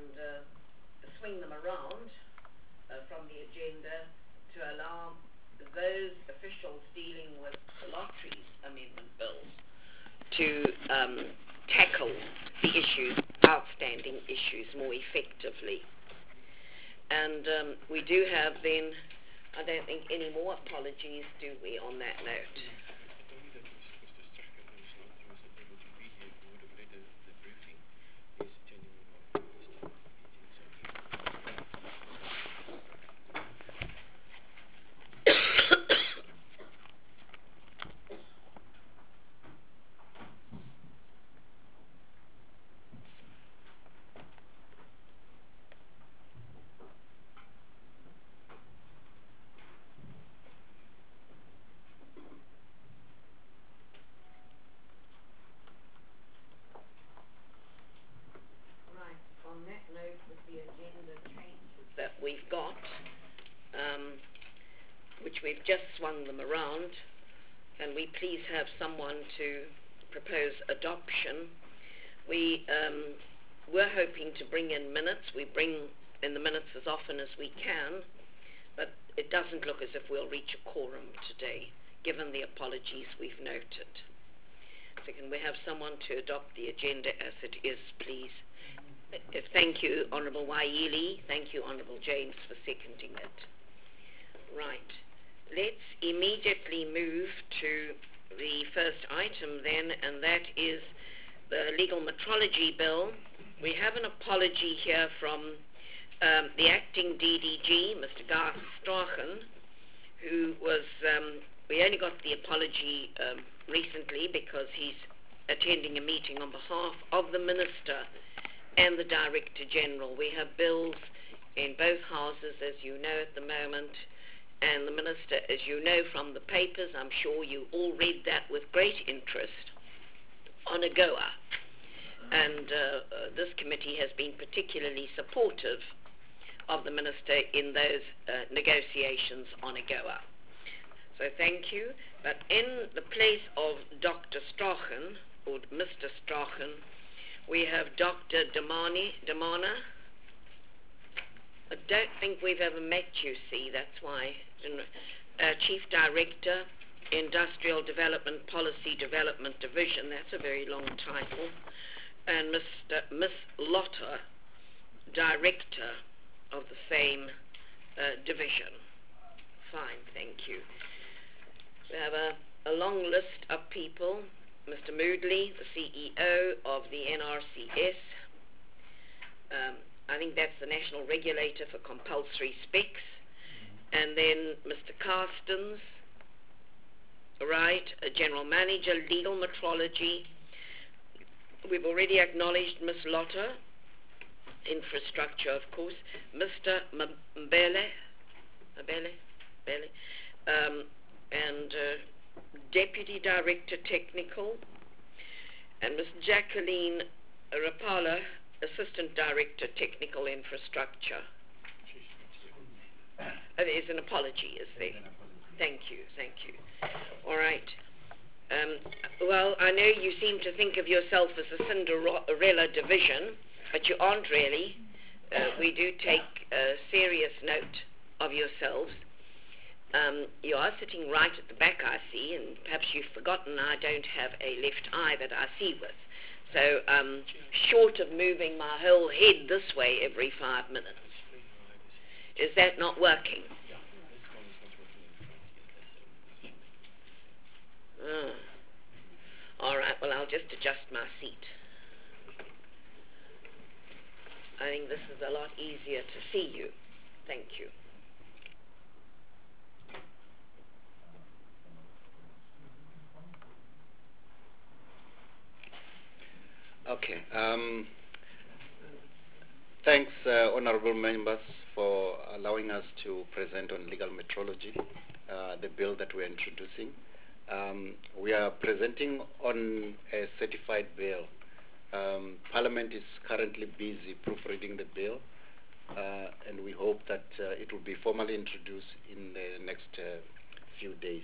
and swing them around from the agenda to allow those officials dealing with the lotteries amendment bills to tackle the issues, outstanding issues, more effectively. And we do have then, I don't think, any more apologies, do we, on that note? On that note, with the agenda changes that we've got, which we've just swung them around, can we please have someone to propose adoption? We were hoping to bring in minutes. We bring in the minutes as often as we can, but it doesn't look as if we'll reach a quorum today, given the apologies we've noted. So can we have someone to adopt the agenda as it is, please? Thank you, Honourable Waili. Thank you, Honourable James, for seconding it. Right. Let's immediately move to the first item then, and that is the legal metrology bill. We have an apology here from the acting DDG, Mr. Garth Strachen, who was, we only got the apology recently because he's attending a meeting on behalf of the Minister and the Director General. We have bills in both houses, as you know, at the moment, and the Minister, as you know from the papers, I'm sure you all read that with great interest, on AGOA. And this committee has been particularly supportive of the Minister in those negotiations on AGOA. So thank you. But in the place of Dr. Strachen, or Mr. Strachen, we have Dr. Damana. I don't think we've ever met, you see, that's why. Chief Director, Industrial Development Policy Development Division, that's a very long title. And Miss Lotter, Director of the same division. Fine, thank you. We have a long list of people. Mr. Moodley, the CEO of the NRCS. I think that's the National Regulator for Compulsory Specs. And then Mr. Carstens, right, a General Manager, Legal Metrology. We've already acknowledged Ms. Lotter, Infrastructure, of course. Mr. Mbele, and Deputy Director Technical, and Ms. Jacqueline Rapala, Assistant Director Technical Infrastructure. There's an apology, is there? Thank you. All right. Well, I know you seem to think of yourself as a Cinderella division, but you aren't really. We do take serious note of yourselves. You are sitting right at the back, I see, and perhaps you've forgotten I don't have a left eye that I see with. So, short of moving my whole head this way every 5 minutes. Is that not working? All right, well, I'll just adjust my seat. I think this is a lot easier to see you. Thank you. Okay. Thanks, honorable members, for allowing us to present on legal metrology, the bill that we're introducing. We are presenting on a certified bill. Parliament is currently busy proofreading the bill, and we hope that it will be formally introduced in the next few days.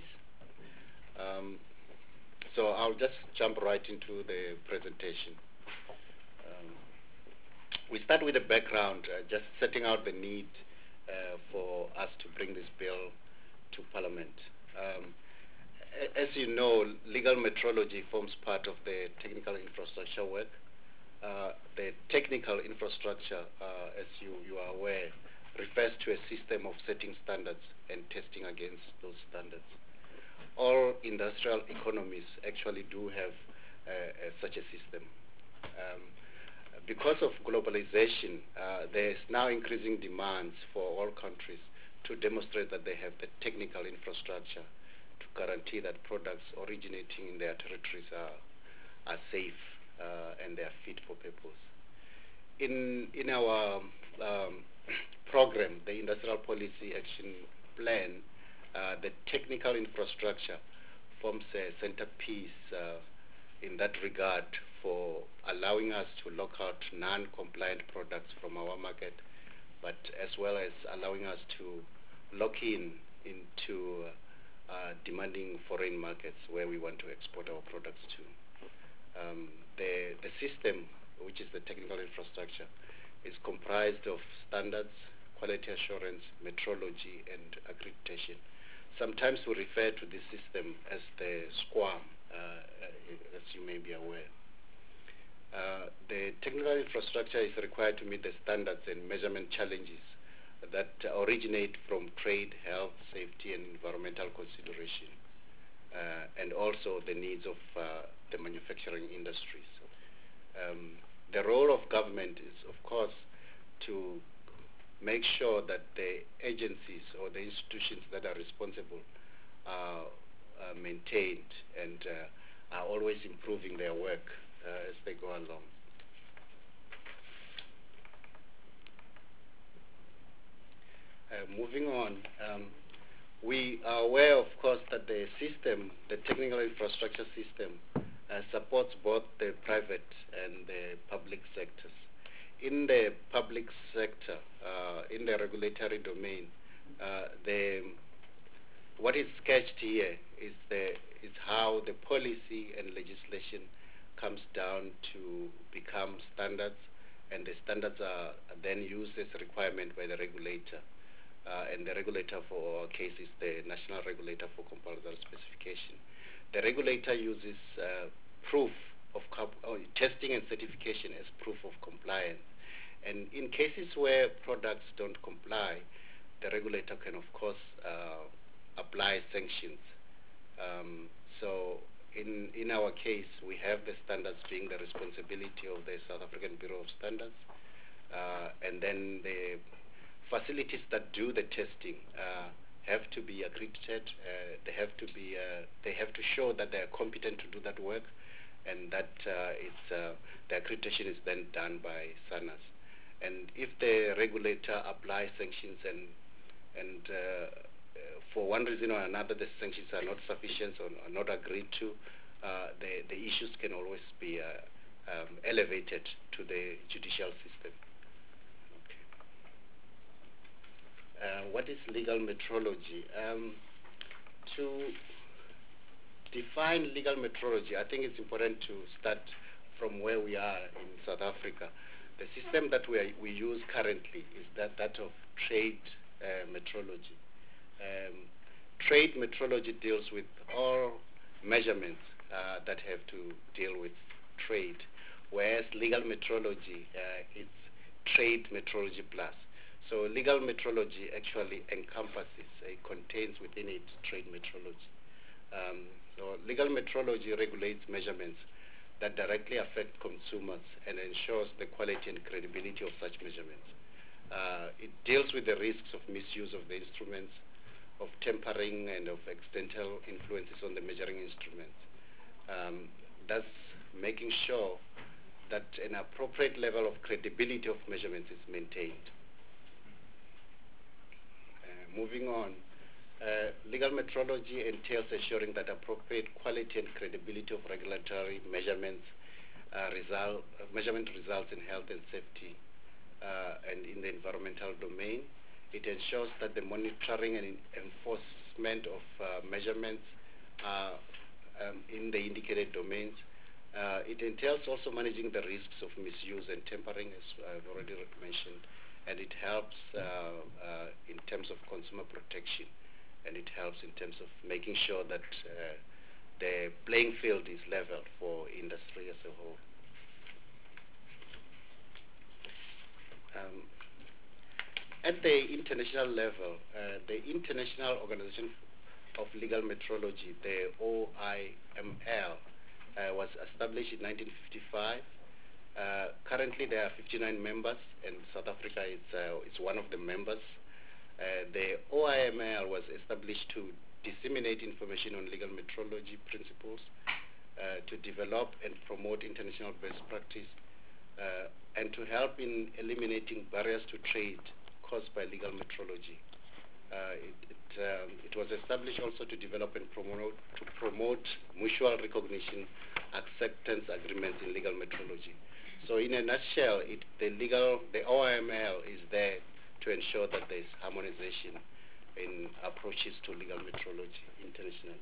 So I'll just jump right into the presentation. we start with the background, just setting out the need for us to bring this bill to Parliament. As you know, legal metrology forms part of the technical infrastructure work. The technical infrastructure, as you are aware, refers to a system of setting standards and testing against those standards. All industrial economies actually do have such a system. Because of globalization, there is now increasing demands for all countries to demonstrate that they have the technical infrastructure to guarantee that products originating in their territories are safe and they are fit for purpose. In our program, the Industrial Policy Action Plan, the technical infrastructure forms a centerpiece in that regard for allowing us to lock out non-compliant products from our market, but as well as allowing us to lock into demanding foreign markets where we want to export our products to. The system, which is the technical infrastructure, is comprised of standards, quality assurance, metrology, and accreditation. Sometimes we refer to this system as the SQUAM, as you may be aware. The technical infrastructure is required to meet the standards and measurement challenges that originate from trade, health, safety, and environmental consideration, and also the needs of the manufacturing industries. The role of government is, of course, to make sure that the agencies or the institutions that are responsible are maintained and are always improving their work as they go along. Moving on, we are aware, of course, that the system, the technical infrastructure system, supports both the private and the public sectors. In the public sector, in the regulatory domain, what is sketched here is how the policy and legislation comes down to become standards, and the standards are then used as a requirement by the regulator. And the regulator for our case is the National Regulator for Compulsory Specification. The regulator uses proof of testing and certification as proof of compliance. And in cases where products don't comply, the regulator can, of course, apply sanctions. So in our case, we have the standards being the responsibility of the South African Bureau of Standards, and then the facilities that do the testing have to be accredited. They have to show that they are competent to do that work, and that the accreditation is then done by SANAS. And if the regulator applies sanctions and for one reason or another the sanctions are not sufficient or are not agreed to, the issues can always be elevated to the judicial system. What is legal metrology? To define legal metrology, I think it's important to start from where we are in South Africa. The system that we use currently is that of trade metrology. Trade metrology deals with all measurements that have to deal with trade, whereas legal metrology is trade metrology plus. So legal metrology actually encompasses, it contains within it trade metrology. So legal metrology regulates measurements that directly affect consumers and ensures the quality and credibility of such measurements. It deals with the risks of misuse of the instruments, of tampering, and of accidental influences on the measuring instruments. Thus making sure that an appropriate level of credibility of measurements is maintained. Moving on, legal metrology entails assuring that appropriate quality and credibility of regulatory measurement results in health and safety and in the environmental domain. It ensures that the monitoring and enforcement of measurements in the indicated domains It entails also managing the risks of misuse and tampering, as I've already mentioned, and it helps in terms of consumer protection, and it helps in terms of making sure that the playing field is level for industry as a whole. At the international level, the International Organization of Legal Metrology, the OIML, was established in 1955. Currently, there are 59 members, and South Africa is one of the members. The OIML was established to disseminate information on legal metrology principles, to develop and promote international best practice, and to help in eliminating barriers to trade caused by legal metrology. It was established also to develop and promote mutual recognition acceptance agreements in legal metrology. So in a nutshell, the OIML is there to ensure that there is harmonization in approaches to legal metrology internationally.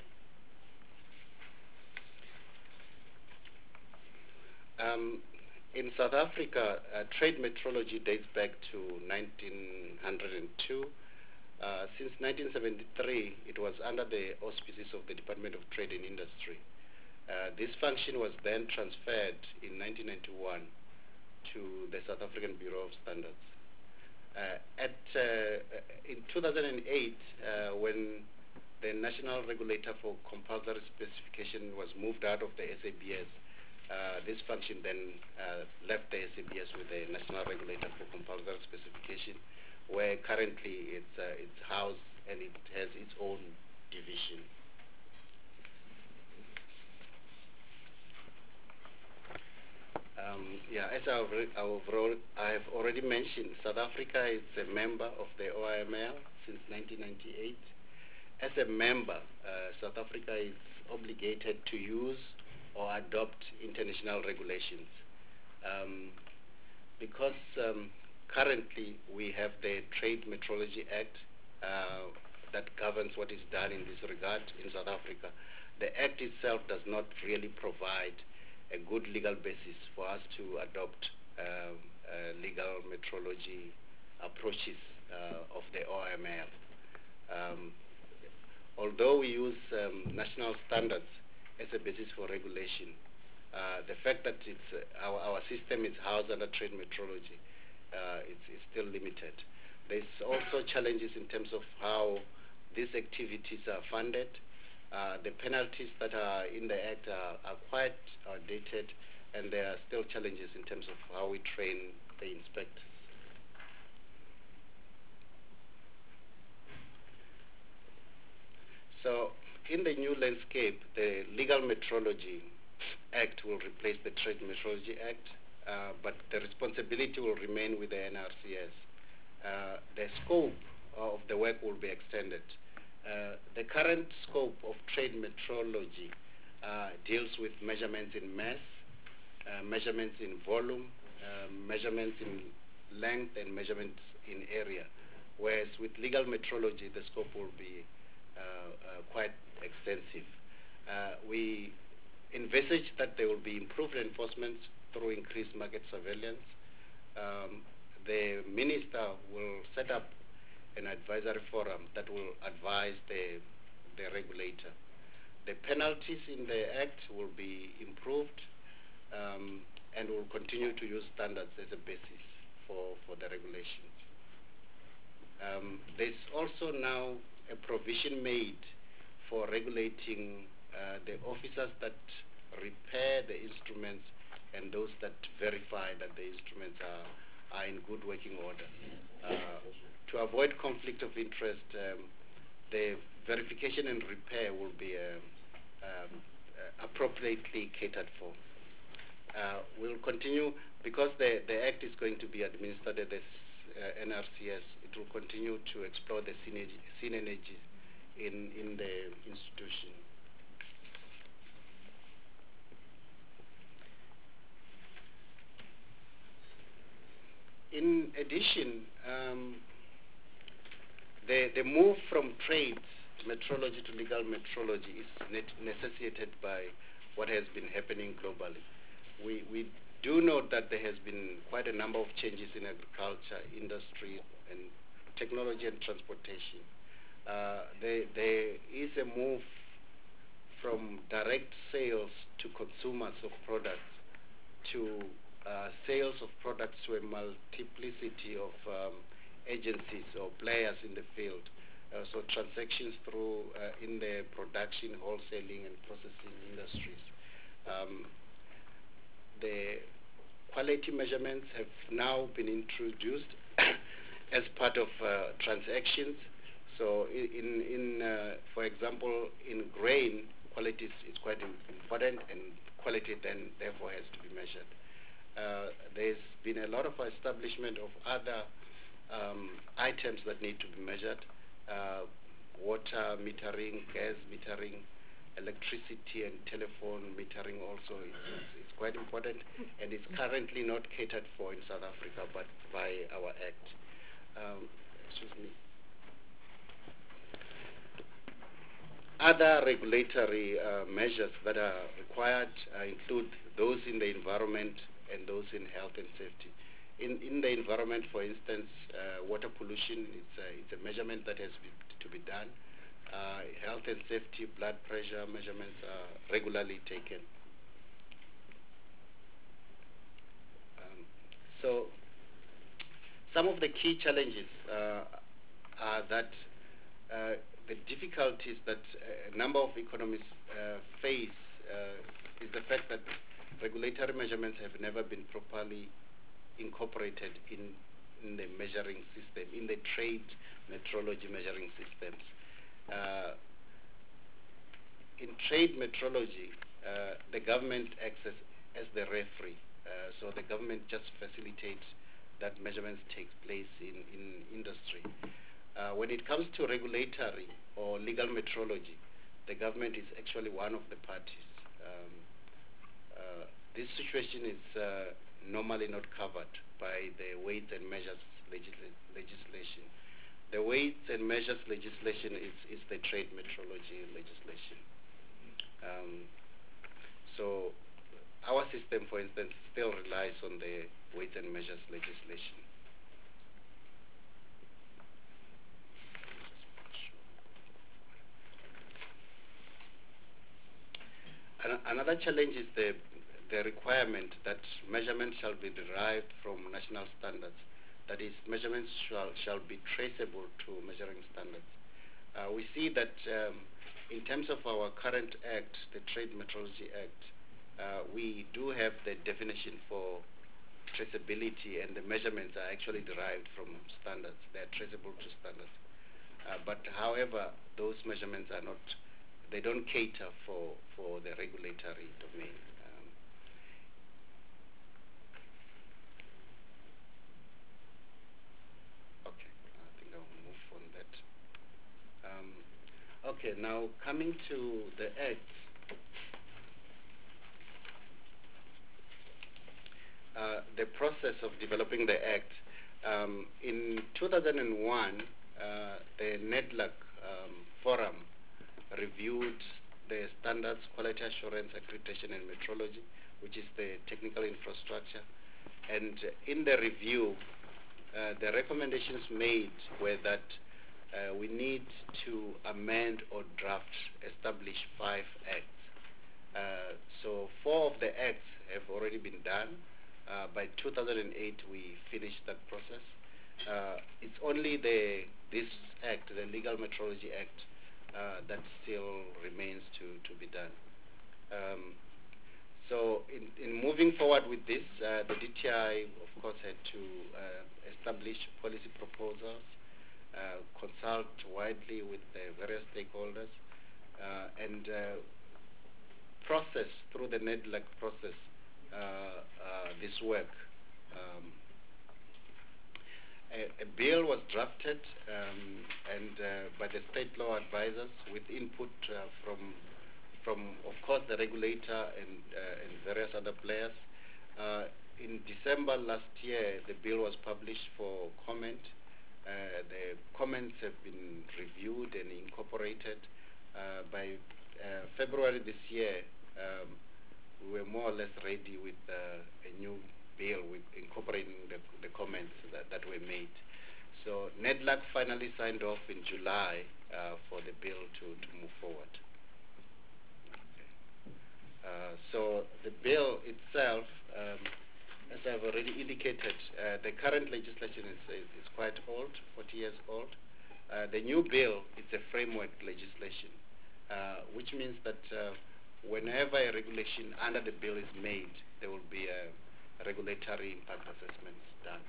In South Africa, trade metrology dates back to 1902. Since 1973, it was under the auspices of the Department of Trade and Industry. This function was then transferred in 1991 to the South African Bureau of Standards. In 2008, when the National Regulator for Compulsory Specification was moved out of the SABS, this function then left the SABS with the National Regulator for Compulsory Specification, where currently it's housed and it has its own division. As I have already mentioned, South Africa is a member of the OIML since 1998. As a member, South Africa is obligated to use or adopt international regulations. Because currently we have the Trade Metrology Act that governs what is done in this regard in South Africa. The Act itself does not really provide a good legal basis for us to adopt legal metrology approaches of the OIML. Although we use national standards as a basis for regulation, the fact that our system is housed under trade metrology is still limited. There's also challenges in terms of how these activities are funded. The penalties that are in the Act are quite outdated, and there are still challenges in terms of how we train the inspectors. So in the new landscape, the Legal Metrology Act will replace the Trade Metrology Act, but the responsibility will remain with the NRCS. The scope of the work will be extended. The current scope of trade metrology deals with measurements in mass, measurements in volume, measurements in length, and measurements in area. Whereas with legal metrology, the scope will be quite extensive. We envisage that there will be improved enforcement through increased market surveillance. The minister will set up an advisory forum that will advise the regulator. The penalties in the Act will be improved, and will continue to use standards as a basis for the regulations. There's also now a provision made for regulating the officers that repair the instruments and those that verify that the instruments are in good working order. To avoid conflict of interest, the verification and repair will be appropriately catered for. We'll continue, because the Act is going to be administered at the NRCS, it will continue to explore the synergies in the institution. In addition, the move from trade metrology to legal metrology is necessitated by what has been happening globally. We do note that there has been quite a number of changes in agriculture, industry, and technology and transportation. There is a move from direct sales to consumers of products to sales of products to a multiplicity of agencies or players in the field. So transactions through in the production, wholesaling, and processing industries. The quality measurements have now been introduced as part of transactions. So for example, in grain, quality is quite important, and quality then therefore has to be measured. There's been a lot of establishment of other items that need to be measured. Water metering, gas metering, electricity and telephone metering also is quite important, and it's currently not catered for in South Africa but by our act. Excuse me. Other regulatory measures that are required include those in the environment and those in health and safety. In the environment, for instance, water pollution, it's a measurement that has to be done. Health and safety, blood pressure measurements are regularly taken. So some of the key challenges are that the difficulties that a number of economies face is the fact that regulatory measurements have never been properly incorporated in the measuring system, in the trade metrology measuring systems. In trade metrology, the government acts as the referee. So the government just facilitates that measurements take place in industry. When it comes to regulatory or legal metrology, the government is actually one of the parties. This situation is normally not covered by the weights and measures legislation. The weights and measures legislation is the trade metrology legislation. So our system, for instance, still relies on the weights and measures legislation. Another challenge is the requirement that measurements shall be derived from national standards. That is, measurements shall be traceable to measuring standards. We see that in terms of our current act, the Trade Metrology Act, we do have the definition for traceability, and the measurements are actually derived from standards. They are traceable to standards. But however, those measurements are not, they don't cater for the regulatory domain. Okay, I think I'll move on that. Okay, now coming to the Act. The process of developing the Act. In 2001, the NEDLAC Forum reviewed the standards, quality assurance, accreditation, and metrology, which is the technical infrastructure. And in the review, the recommendations made were that we need to amend or establish 5 acts. So 4 of the acts have already been done. By 2008, we finished that process. It's only this act, the Legal Metrology Act, that still remains to be done. So in moving forward with this, the DTI, of course, had to establish policy proposals, consult widely with the various stakeholders, and process through the NEDLAC process this work. A bill was drafted and by the state law advisors with input from of course the regulator and various other players. In December last year, the bill was published for comment. The comments have been reviewed and incorporated. By February this year, we were more or less ready with a new bill with incorporating the comments that were made. So NEDLAC finally signed off in July for the bill to move forward. So the bill itself, as I've already indicated, the current legislation is quite old, 40 years old. The new bill is a framework legislation, which means that whenever a regulation under the bill is made, there will be a regulatory impact assessment done.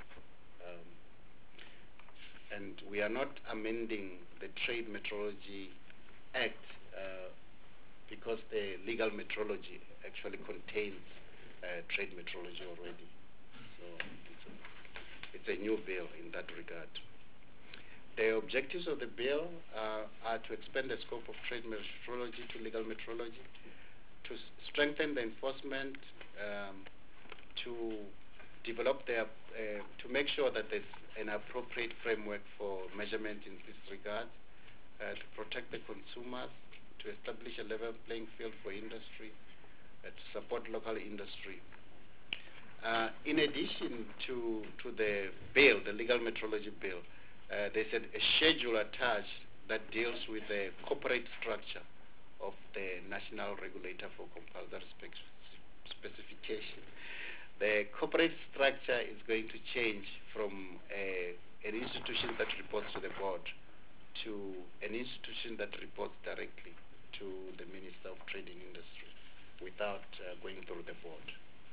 And we are not amending the Trade Metrology Act because the legal metrology actually contains trade metrology already. So it's a new bill in that regard. The objectives of the bill are to expand the scope of trade metrology to legal metrology, to strengthen the enforcement, to develop to make sure that there's an appropriate framework for measurement in this regard, to protect the consumers, to establish a level playing field for industry, to support local industry. In addition to the bill, the legal metrology bill, there's a schedule attached that deals with the corporate structure of the National Regulator for Compulsory Specification. The corporate structure is going to change from an institution that reports to the board to an institution that reports directly to the Minister of Trade and Industry without going through the board.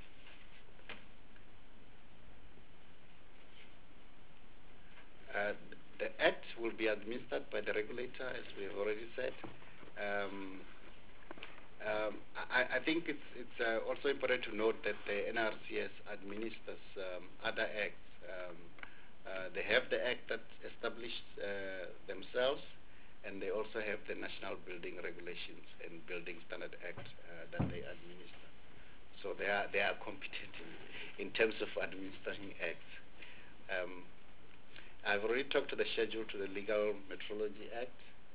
The Act will be administered by the regulator, as we have already said. I think it's also important to note that the NRCS administers other acts. They have the act that established themselves, and they also have the National Building Regulations and Building Standard Act that they administer. So they are competent in terms of administering acts. I've already talked to the schedule to the Legal Metrology Act.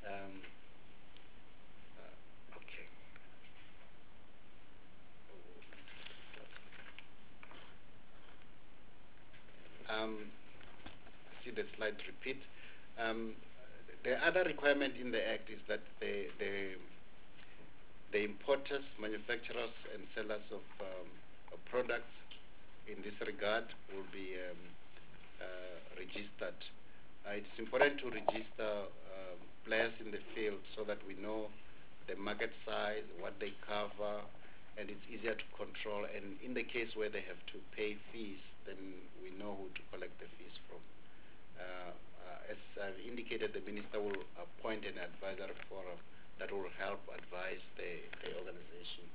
See the slide repeat. The other requirement in the Act is that the importers, manufacturers, and sellers of products in this regard will be registered. It's important to register players in the field so that we know the market size, what they cover, and it's easier to control. And in the case where they have to pay fees, then we know who to collect the fees from. As I've indicated, the minister will appoint an advisory forum that will help advise the organization.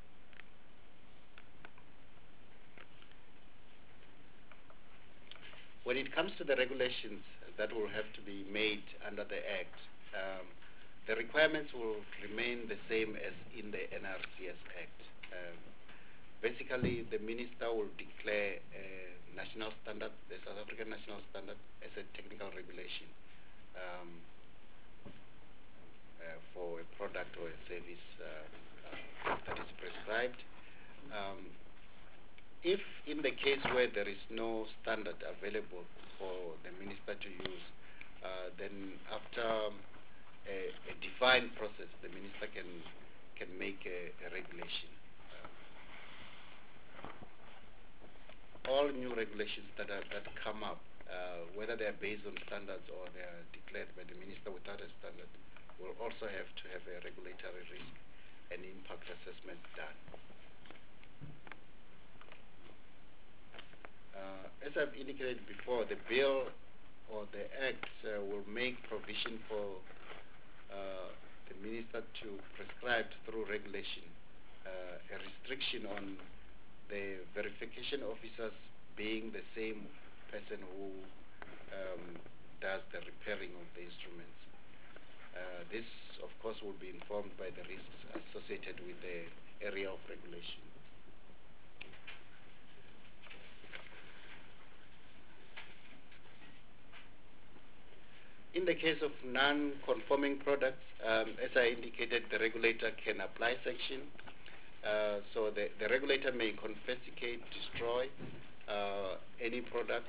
When it comes to the regulations that will have to be made under the Act, the requirements will remain the same as in the NRCS Act. Basically, the minister will declare a national standard, the South African national standard, as a technical regulation for a product or a service that is prescribed. If in the case where there is no standard available for the minister to use, then after a defined process, the minister can make a regulation. All new regulations that come up, whether they are based on standards or they are declared by the minister without a standard, will also have to have a regulatory risk and impact assessment done. As I've indicated before, the bill or the Act will make provision for the minister to prescribe through regulation a restriction on the verification officers being the same person who does the repairing of the instruments. This, of course, will be informed by the risks associated with the area of regulation. In the case of non-conforming products, as I indicated, the regulator can apply sanction. So the regulator may confiscate, destroy any products.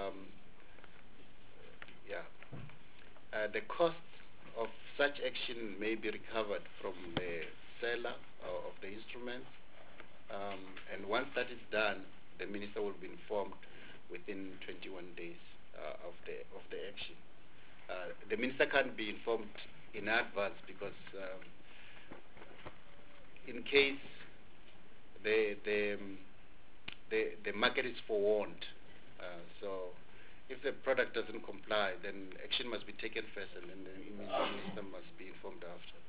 The cost of such action may be recovered from the seller of the instruments, and once that is done, the minister will be informed within 21 days of the action. The minister can't be informed in advance because in case the market is forewarned, so if the product doesn't comply, then action must be taken first, and then the minister must be informed after.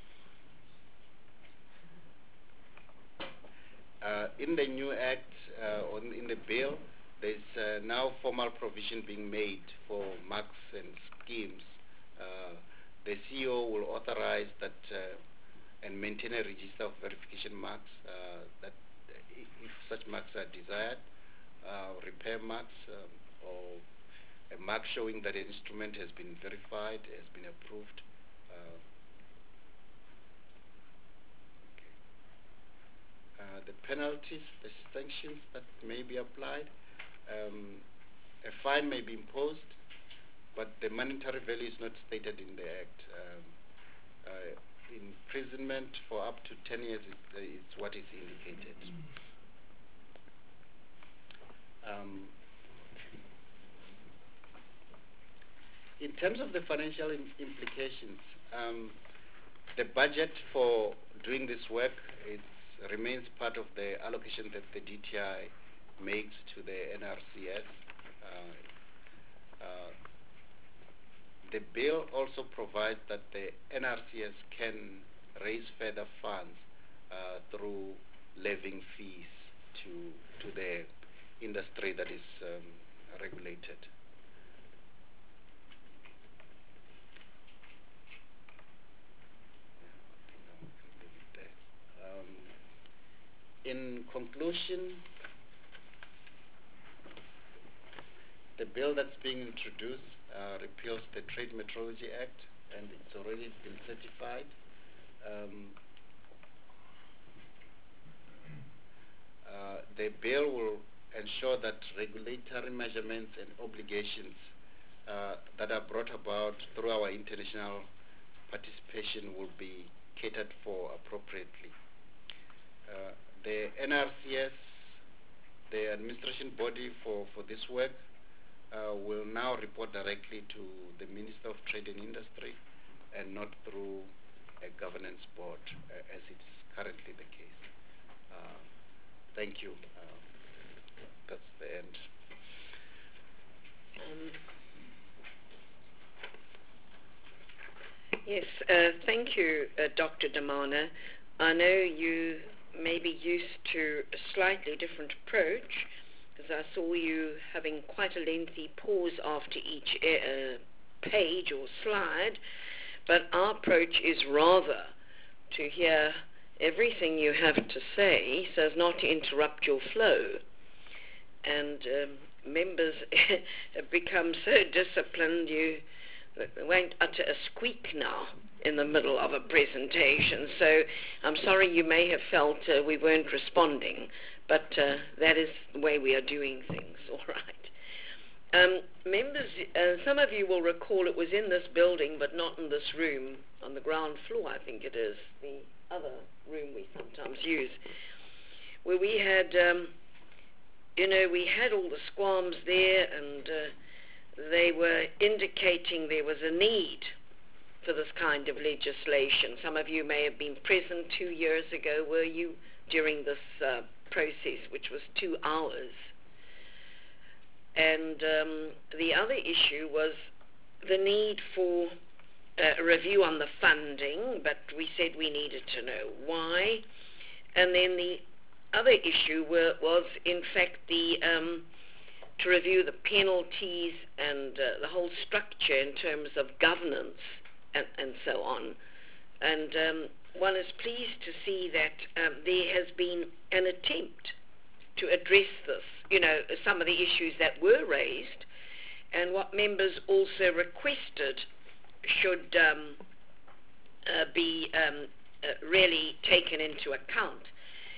In the new act, or in the bill, there's now formal provision being made for marks and schemes. The CEO will authorize that and maintain a register of verification marks that if such marks are desired, repair marks, or a mark showing that an instrument has been verified, has been approved. The penalties, the sanctions that may be applied, a fine may be imposed, but the monetary value is not stated in the Act. Imprisonment for up to 10 years is what is indicated. In terms of the financial implications, the budget for doing this work remains part of the allocation that the DTI makes to the NRCS. The bill also provides that the NRCS can raise further funds through levying fees to the industry that is regulated. In conclusion, the bill that's being introduced repeals the Trade Metrology Act, and it's already been certified. The bill will ensure that regulatory measurements and obligations that are brought about through our international participation will be catered for appropriately. The NRCS, the administration body for this work, will now report directly to the Minister of Trade and Industry and not through a governance board, as it's currently the case. Thank you. That's the end. Yes, thank you, Dr. Damana. I know you may be used to a slightly different approach, because I saw you having quite a lengthy pause after each page or slide, but our approach is rather to hear everything you have to say so as not to interrupt your flow. And members have become so disciplined you won't utter a squeak now in the middle of a presentation. So I'm sorry you may have felt we weren't responding, but that is the way we are doing things, all right. Members, some of you will recall it was in this building, but not in this room, on the ground floor, I think it is, the other room we sometimes use, where we had, we had all the squams there, and they were indicating there was a need for this kind of legislation. Some of you may have been present 2 years ago, were you, during this process, which was 2 hours. And the other issue was the need for a review on the funding, but we said we needed to know why. And then the other issue was, in fact, to review the penalties and the whole structure in terms of governance and so on. And one is pleased to see that there has been an attempt to address this, some of the issues that were raised, and what members also requested should be really taken into account.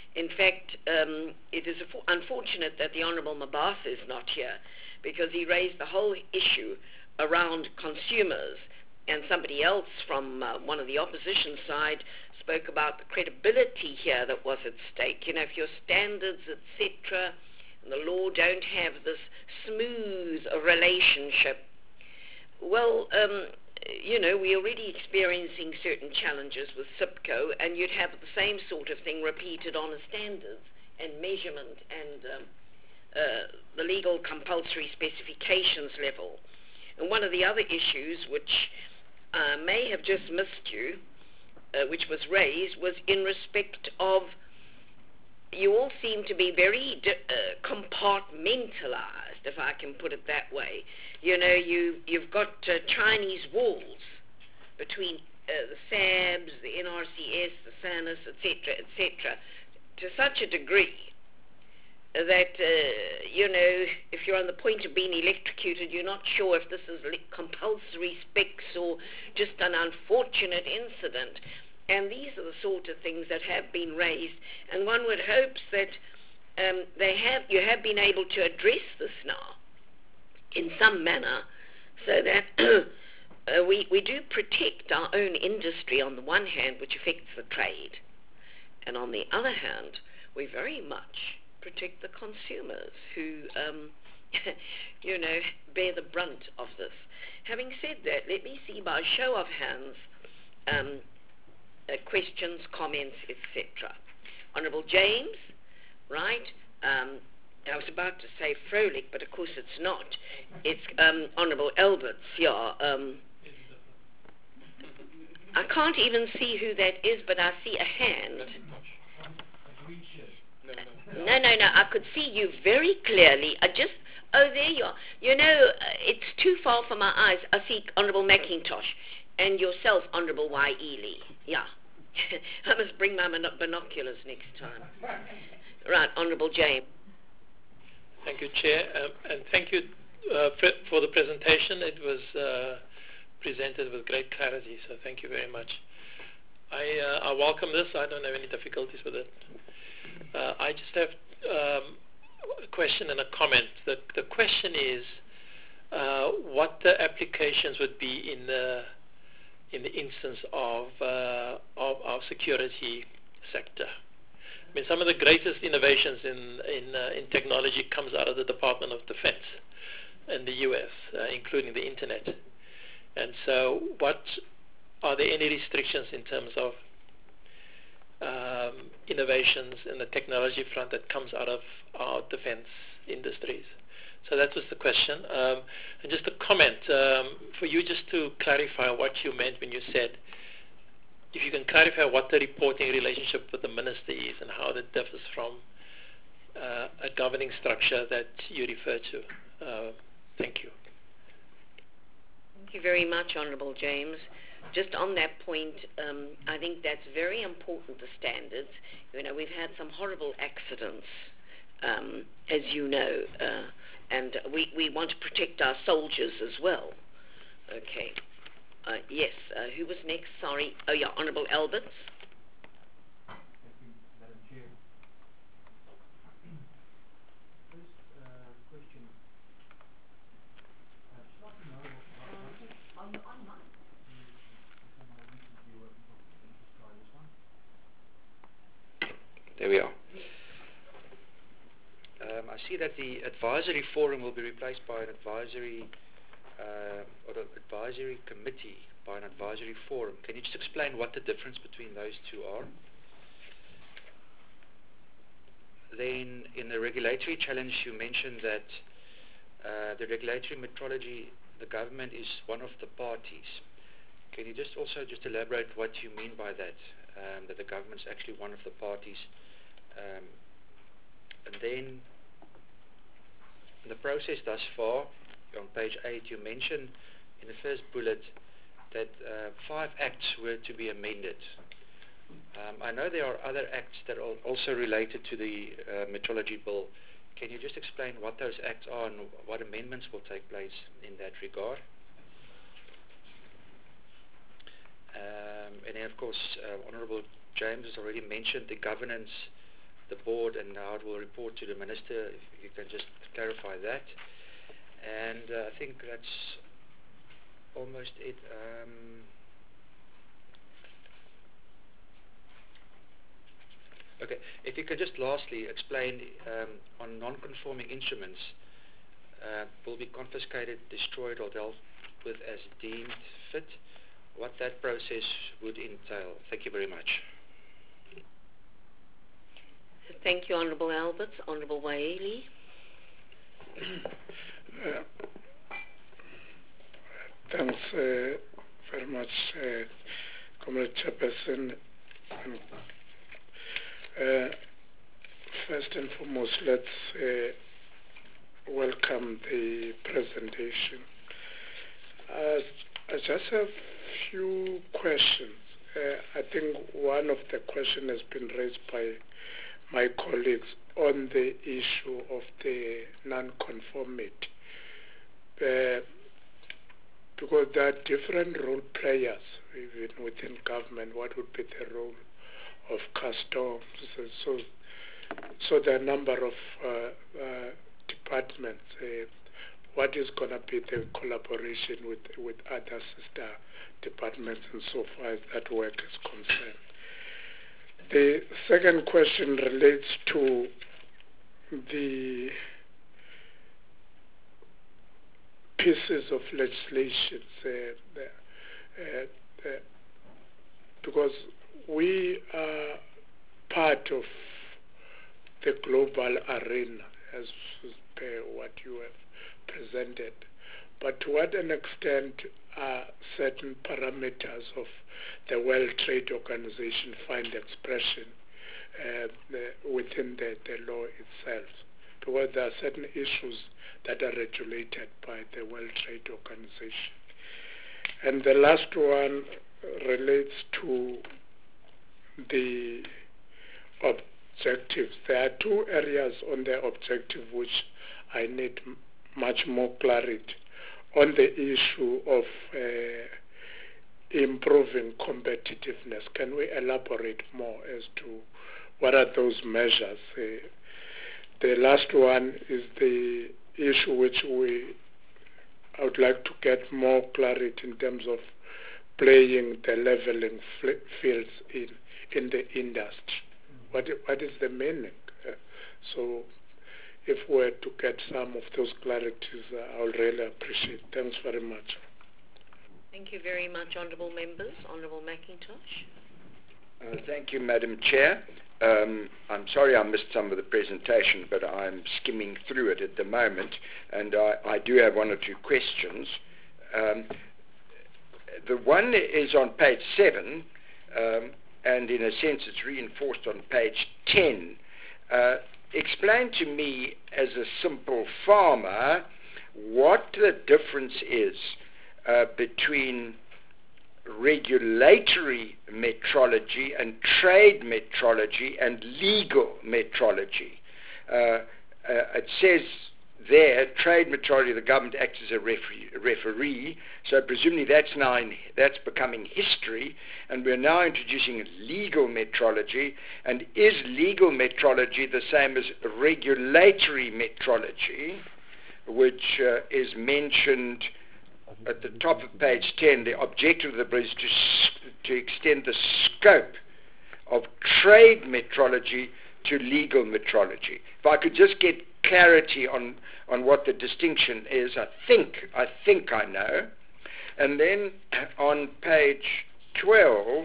In fact, it is unfortunate that the Honourable Mabasa is not here, because he raised the whole issue around consumers, and somebody else from one of the opposition side spoke about the credibility here that was at stake. You know, if your standards, etc., and the law don't have this smooth relationship, well, you know, we're already experiencing certain challenges with SIPCO, and you'd have the same sort of thing repeated on a standards and measurement and the legal compulsory specifications level. And one of the other issues which may have just missed you, which was raised, was in respect of, you all seem to be very compartmentalized, if I can put it that way. You know, you've got Chinese walls between the SABs, the NRCS, the SANIS, etc., to such a degree that, you know, if you're on the point of being electrocuted, you're not sure if this is compulsory specs or just an unfortunate incident. And these are the sort of things that have been raised, and one would hope that you have been able to address this now in some manner, so that we do protect our own industry on the one hand, which affects the trade, and on the other hand, we very much protect the consumers who, you know, bear the brunt of this. Having said that, let me see by show of hands questions, comments, etc. Honourable James, right? I was about to say Frolic, but of course it's not. It's Honourable Alberts, yeah. I can't even see who that is, but I see a hand. No, I could see you very clearly. Oh, there you are. You know, it's too far for my eyes. I see Honourable McIntosh, and yourself, Honourable Y. Ely. Yeah. I must bring my binoculars next time. Right, Honourable James. Thank you, Chair, and thank you for the presentation. It was presented with great clarity, so thank you very much. I welcome this. I don't have any difficulties with it. I just have a question and a comment. The question is what the applications would be in the instance of our security sector. I mean, some of the greatest innovations in technology comes out of the Department of Defense in the US, including the internet. And so are there any restrictions in terms of innovations in the technology front that comes out of our defense industries? So that was the question. And just a comment for you, just to clarify what you meant when you said, if you can clarify what the reporting relationship with the minister is and how that differs from a governing structure that you refer to. Thank you. Thank you very much, Honourable James. Just on that point, I think that's very important, the standards. You know, we've had some horrible accidents, as you know, and we want to protect our soldiers as well. Okay. Yes, who was next? Sorry. Oh, yeah, Honourable Alberts. Thank you, Madam Chair. First question. I'd just like to know On mic. There we are. I see that the advisory forum will be replaced by an advisory or the advisory committee by an advisory forum. Can you just explain what the difference between those two are? Then in the regulatory challenge you mentioned that the regulatory metrology, the government is one of the parties. Can you just also elaborate what you mean by that, that the government's actually one of the parties? And then in the process thus far, on page 8, you mentioned in the first bullet that 5 acts were to be amended. I know there are other acts that are also related to the metrology bill. Can you just explain what those acts are and what amendments will take place in that regard? And then, of course, Honourable James has already mentioned the governance the board and how it will report to the Minister, if you can just clarify that. And I think that's almost it. Okay, if you could just lastly explain on non-conforming instruments, will be confiscated, destroyed or dealt with as deemed fit, what that process would entail. Thank you very much. Thank you, Honourable Alberts. Honourable Waeli. Thanks very much, Comrade Chairperson. First and foremost, let's welcome the presentation. I just have a few questions. I think one of the questions has been raised by my colleagues on the issue of the non-conformity. Because there are different role players even within government. What would be the role of customs? So there are a number of departments. What is going to be the collaboration with other sister departments and so far as that work is concerned? The second question relates to the pieces of legislation, because we are part of the global arena, as per what you have presented. But to what an extent are certain parameters of the World Trade Organization find expression within the law itself? Because there are certain issues that are regulated by the World Trade Organization. And the last one relates to the objectives. There are two areas on the objective which I need much more clarity on the issue of improving competitiveness. Can we elaborate more as to what are those measures? The last one is the issue which I would like to get more clarity in terms of playing the leveling fields in the industry. What is the meaning? So if we were to get some of those clarities, I would really appreciate it. Thanks very much. Thank you very much, Honourable Members. Honourable McIntosh. Thank you, Madam Chair. I'm sorry I missed some of the presentation, but I'm skimming through it at the moment, and I do have one or two questions. The one is on page 7, and in a sense it's reinforced on page 10. Explain to me, as a simple farmer, what the difference is between regulatory metrology and trade metrology and legal metrology. It says there, trade metrology, the government acts as a referee, so presumably that's becoming history, and we're now introducing legal metrology. And is legal metrology the same as regulatory metrology, which is mentioned at the top of page 10? The objective of the bill is to extend the scope of trade metrology to legal metrology. If I could just get clarity on what the distinction is, I think I know. And then on page 12,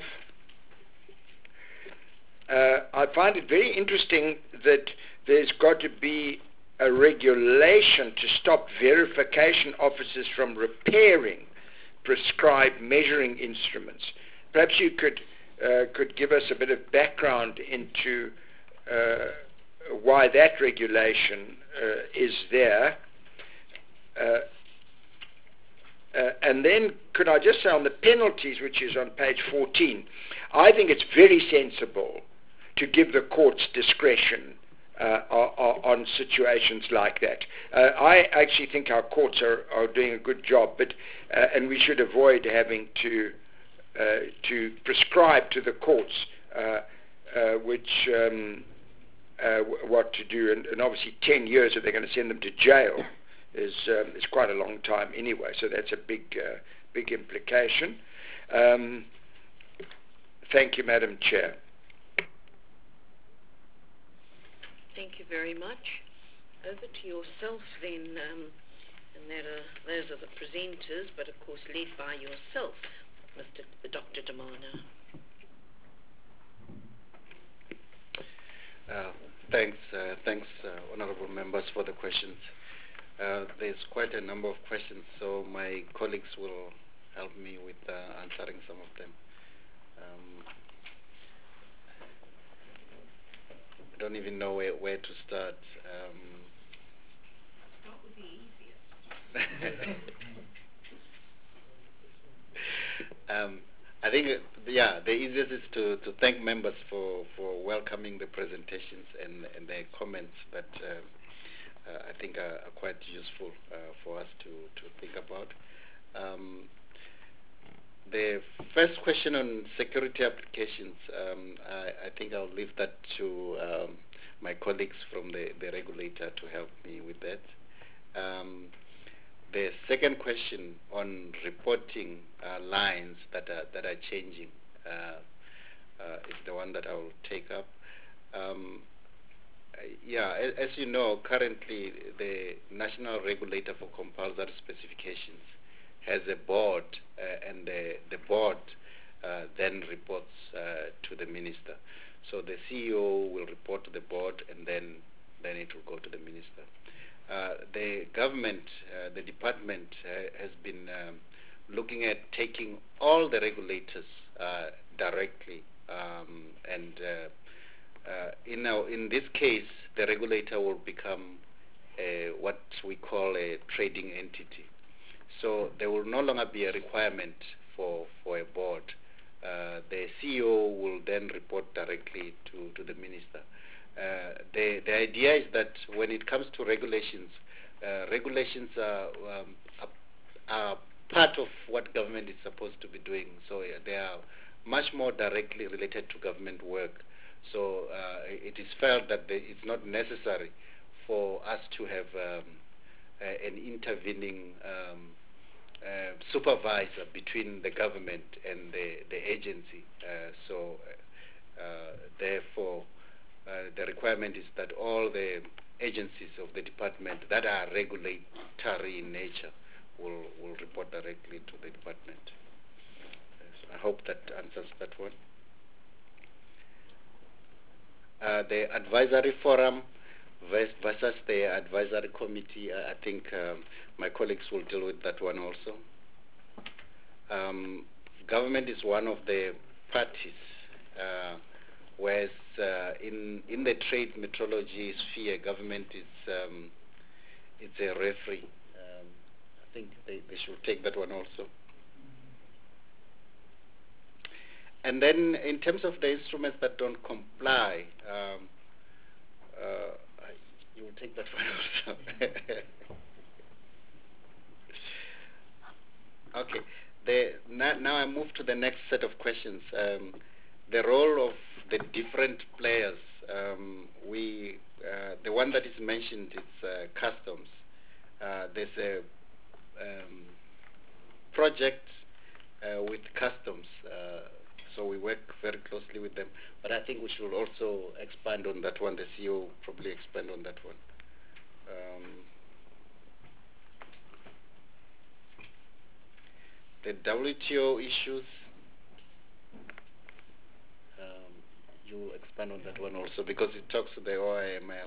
I find it very interesting that there's got to be a regulation to stop verification officers from repairing prescribed measuring instruments. Perhaps you could give us a bit of background into why that regulation is there. And then could I just say on the penalties, which is on page 14, I think it's very sensible to give the courts discretion on situations like that. I actually think our courts are doing a good job, but and we should avoid having to prescribe to the courts, which what to do, and obviously 10 years if they're going to send them to jail is quite a long time anyway. So that's a big implication. Thank you, Madam Chair. Thank you very much. Over to yourself then, and those are the presenters, but of course led by yourself, Dr. Damana. Thanks, honourable members, for the questions. There's quite a number of questions, so my colleagues will help me with answering some of them. I don't even know where to start. Start with the easiest. I think, the easiest is to thank members for welcoming the presentations and their comments that I think are quite useful for us to think about. The first question on security applications, I think I'll leave that to my colleagues from the regulator to help me with that. The second question on reporting lines that are changing is the one that I will take up. As you know, currently the National Regulator for Compulsory Specifications has a board, and the board then reports to the minister. So the CEO will report to the board, and then it will go to the minister. The government, the department, has been looking at taking all the regulators directly, and in this case, the regulator will become what we call a trading entity. So there will no longer be a requirement for a board. The CEO will then report directly to the minister. The idea is that when it comes to regulations, regulations are part of what government is supposed to be doing. So they are much more directly related to government work. So it is felt that it's not necessary for us to have an intervening supervisor between the government and the agency. Therefore, the requirement is that all the agencies of the department that are regulatory in nature will report directly to the department. So I hope that answers that one. The advisory forum versus the advisory committee, I think my colleagues will deal with that one also. Government is one of the parties, whereas in the trade metrology sphere, government is it's a referee. I think they should take that one also. And then in terms of the instruments that don't comply, you will take that one also. Okay. Now I move to the next set of questions. The role of the different players. The one that is mentioned is customs. There's a project with customs, so we work very closely with them. But I think we should also expand on that one. The CEO will probably expand on that one. The WTO issues, you expand on that one also because it talks to the OIML.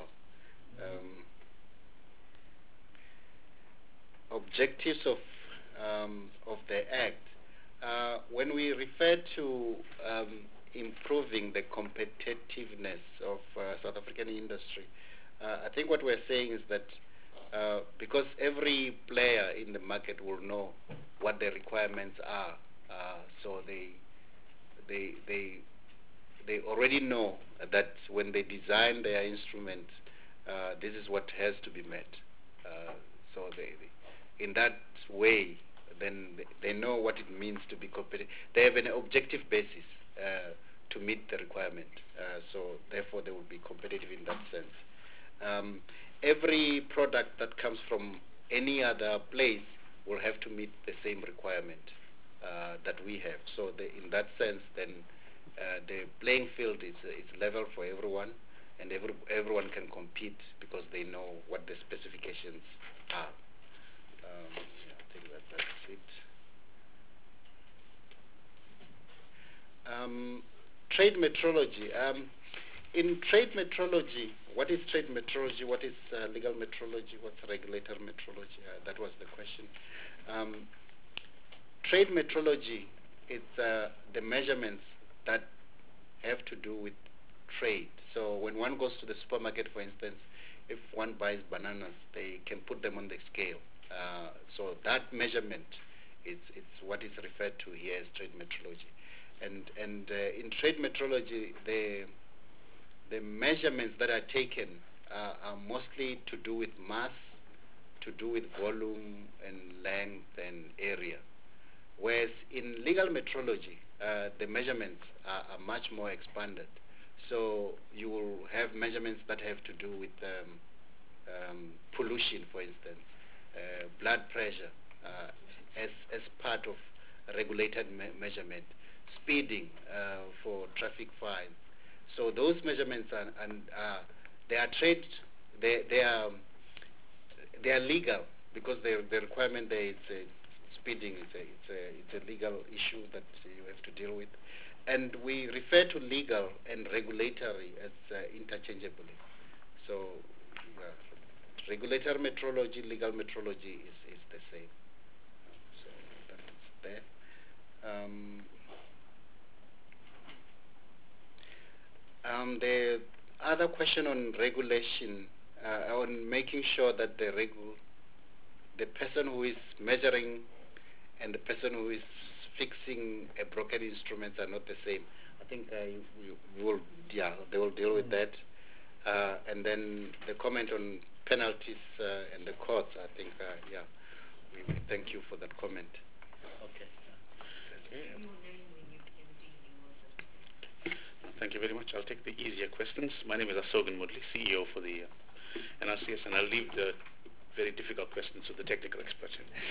Objectives of the Act. When we refer to improving the competitiveness of South African industry, I think what we're saying is that because every player in the market will know what the requirements are, so they already know that when they design their instrument, this is what has to be met. So in that way, then they know what it means to be competitive. They have an objective basis to meet the requirement. So therefore, they will be competitive in that sense. Every product that comes from any other place will have to meet the same requirement that we have. So in that sense, then the playing field is level for everyone, and everyone can compete because they know what the specifications are. I think that's it. Trade metrology. In trade metrology, what is trade metrology? What is legal metrology? What's regulatory metrology? That was the question. Trade metrology is the measurements that have to do with trade. So when one goes to the supermarket, for instance, if one buys bananas, they can put them on the scale. So that measurement is what is referred to here as trade metrology. And in trade metrology, the measurements that are taken are mostly to do with mass, to do with volume and length and area. Whereas in legal metrology, the measurements are much more expanded. So you will have measurements that have to do with pollution, for instance, blood pressure as part of regulated measurement, speeding for traffic fines. So those measurements they are trade, they are legal because the requirement there is speeding. It's a legal issue that you have to deal with, and we refer to legal and regulatory as interchangeably. So regulatory metrology, legal metrology is the same. So that's there. The other question on regulation, on making sure that the person who is measuring and the person who is fixing a broken instrument are not the same. I think they will deal with that. And then the comment on penalties and the courts, I think, we thank you for that comment. Okay. Thank you very much. I'll take the easier questions. My name is Asogan Mudli, CEO for the NRCS, and I'll leave the very difficult questions to the technical experts.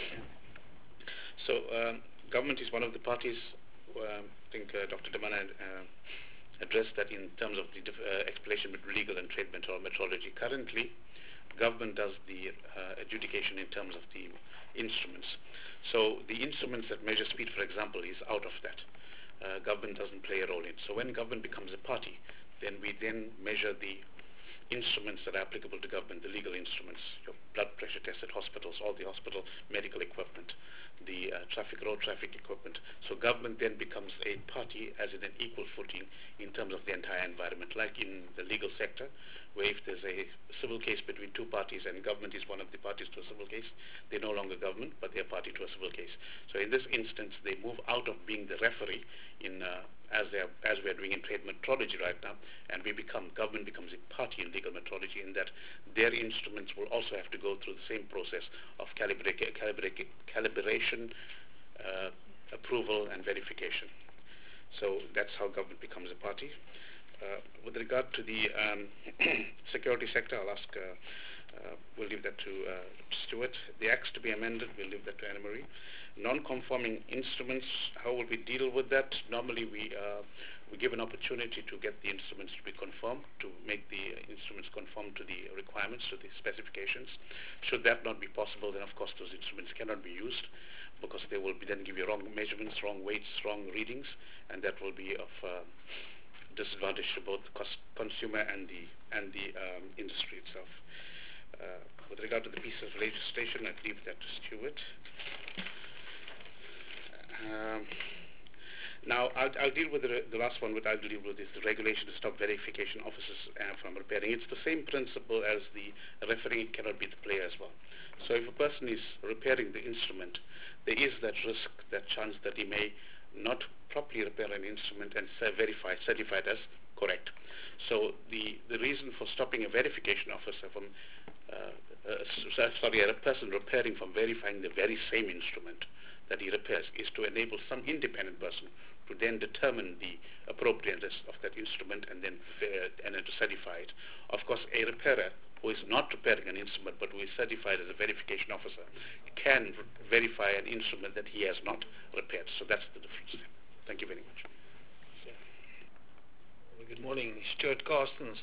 So, government is one of the parties. I think Dr. Damana addressed that in terms of the explanation between legal and trade metrology. Currently, government does the adjudication in terms of the instruments. So the instruments that measure speed, for example, is out of that. Government doesn't play a role in. So when government becomes a party, then we measure the instruments that are applicable to government, the legal instruments, your blood pressure tests at hospitals, all the hospital medical equipment, the road traffic equipment. So government then becomes a party as in an equal footing in terms of the entire environment, like in the legal sector, where if there's a civil case between two parties and government is one of the parties to a civil case, they're no longer government, but they're party to a civil case. So in this instance, they move out of being the referee in as we are doing in trade metrology right now, and government becomes a party in legal metrology in that their instruments will also have to go through the same process of calibration, approval and verification. So that's how government becomes a party. With regard to the security sector, I'll ask, we'll leave that to Stuart. The acts to be amended, we'll leave that to Anna Marie. Non-conforming instruments, how will we deal with that? Normally we give an opportunity to get the instruments to be conformed, to make the instruments conform to the requirements, to the specifications. Should that not be possible, then of course those instruments cannot be used because they will then give you wrong measurements, wrong weights, wrong readings, and that will be of disadvantage to both the consumer and the industry itself. With regard to the piece of legislation, I'd leave that to Stuart. Now, I'll deal with the last one. What I'll deal with is the regulation to stop verification officers from repairing. It's the same principle as the referee cannot be the player as well. So if a person is repairing the instrument, there is that risk, that chance that he may not properly repair an instrument and certified as correct. So the reason for stopping a verification officer from, a person repairing from verifying the very same instrument that he repairs is to enable some independent person to then determine the appropriateness of that instrument and then to certify it. Of course, a repairer who is not repairing an instrument but who is certified as a verification officer can verify an instrument that he has not repaired. So that's the difference. Thank you very much. Good morning, Stuart Carstens.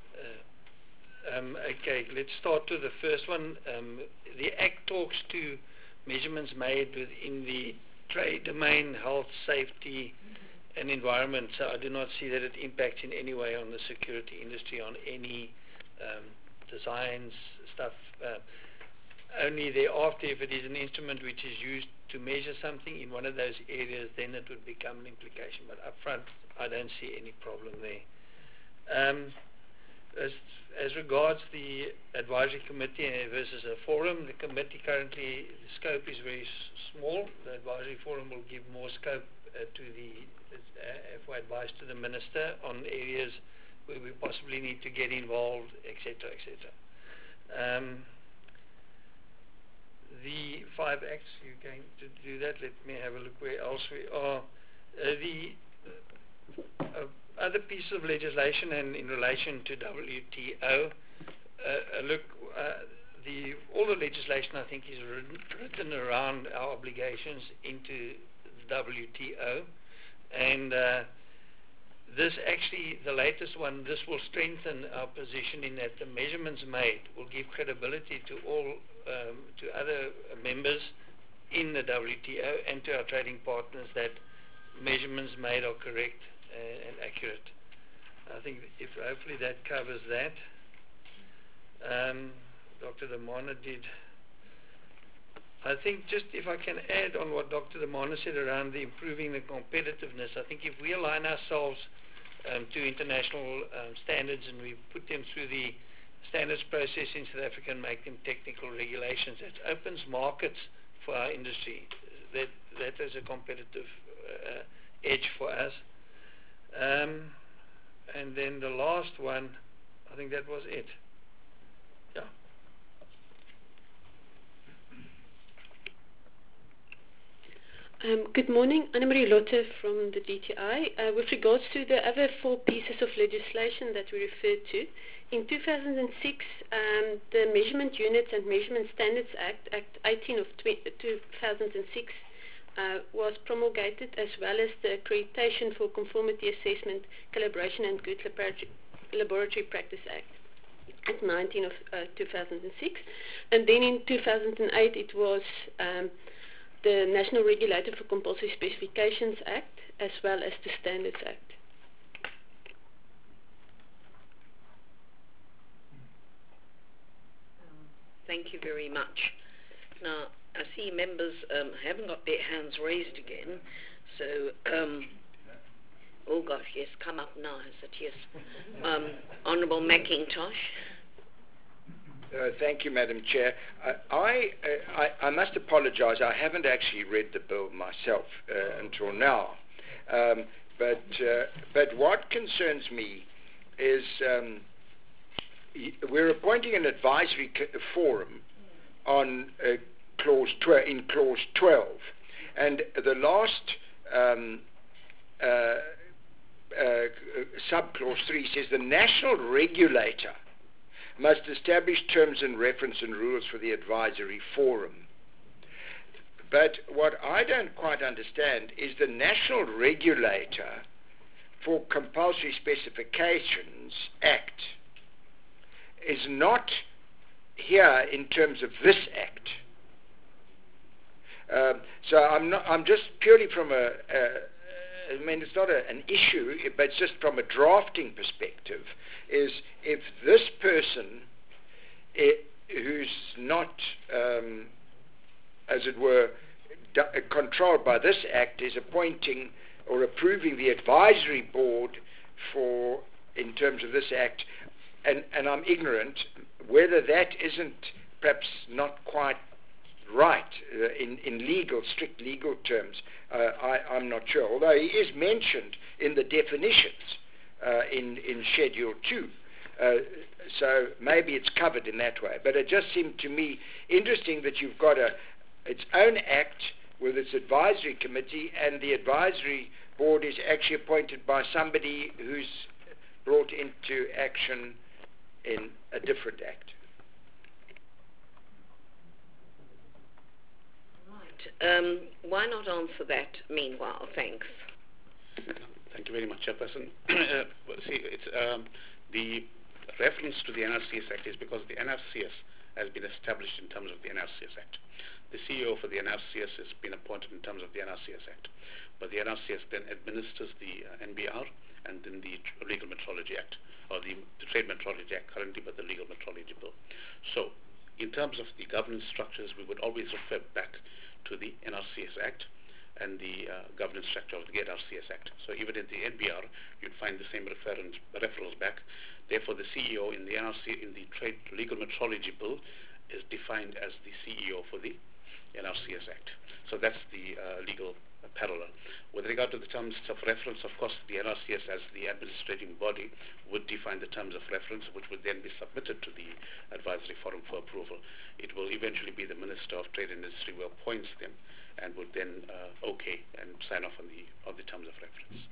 Okay, let's start with the first one. The Act talks to measurements made within the trade domain, health, safety, and environment. So I do not see that it impacts in any way on the security industry, on any designs, stuff. Only thereafter, if it is an instrument which is used to measure something in one of those areas, then it would become an implication. But up front, I don't see any problem there. As regards the advisory committee versus a forum, the committee currently, the scope is very small. The advisory forum will give more scope to the, for advice to the minister on areas where we possibly need to get involved, etc., etc. The 5 acts, you're going to do that. Let me have a look where else we are. The other piece of legislation and in relation to WTO, all the legislation I think is written around our obligations into the WTO, and this actually, the latest one, this will strengthen our position in that the measurements made will give credibility to all, to other members in the WTO and to our trading partners that measurements made are correct and accurate. I think hopefully that covers that. Dr. Damana did. I think just if I can add on what Dr. Damana said around the improving the competitiveness, I think if we align ourselves to international standards and we put them through the standards process in South Africa and make them technical regulations, it opens markets for our industry. That is a competitive edge for us. And then the last one, I think that was it. Yeah. Good morning, Annemarie Lotte from the DTI. With regards to the other 4 pieces of legislation that we referred to, in 2006, the Measurement Units and Measurement Standards Act, Act 18 of 2006, was promulgated, as well as the Accreditation for Conformity Assessment, Calibration and Good Laboratory Practice Act, Act 19 of 2006. And then in 2008 it was the National Regulator for Compulsory Specifications Act, as well as the Standards Act. Thank you very much. Now, I see members haven't got their hands raised again, so, oh gosh, yes, come up now, is it? Yes. Honourable McIntosh. Thank you, Madam Chair. I must apologise, I haven't actually read the bill myself until now. But what concerns me is we're appointing an advisory forum on clause 12, and the last subclause 3 says the national regulator must establish terms and reference and rules for the advisory forum. But what I don't quite understand is the national regulator for Compulsory Specifications Act is not here in terms of this act. So I'm just purely from I mean, it's not an issue, but it's just from a drafting perspective, is if this person who's not, as it were, controlled by this act is appointing or approving the advisory board for, in terms of this act, and I'm ignorant whether that isn't perhaps not quite right in legal, strict legal terms. I'm not sure, although he is mentioned in the definitions in Schedule 2. So maybe it's covered in that way. But it just seemed to me interesting that you've got its own act with its advisory committee, and the advisory board is actually appointed by somebody who's brought into action in a different act. Right. Why not answer that meanwhile? Thanks. Thank you very much, Chairperson. See, it's the reference to the NRCS Act is because the NRCS has been established in terms of the NRCS Act. The CEO for the NRCS has been appointed in terms of the NRCS Act, but the NRCS then administers the NBR and then the Legal Metrology Act, or the Trade Metrology Act currently, but the Legal Metrology Bill. So, in terms of the governance structures, we would always refer back to the NRCS Act and the governance structure of the NRCS Act. So even in the NBR, you'd find the same referrals back. Therefore, the CEO in the Trade Legal Metrology Bill is defined as the CEO for the NRCS Act. So that's the legal parallel. With regard to the terms of reference, of course, the NRCS as the administrating body would define the terms of reference, which would then be submitted to the advisory forum for approval. It will eventually be the Minister of Trade and Industry who appoints them and would then okay and sign off on the terms of reference.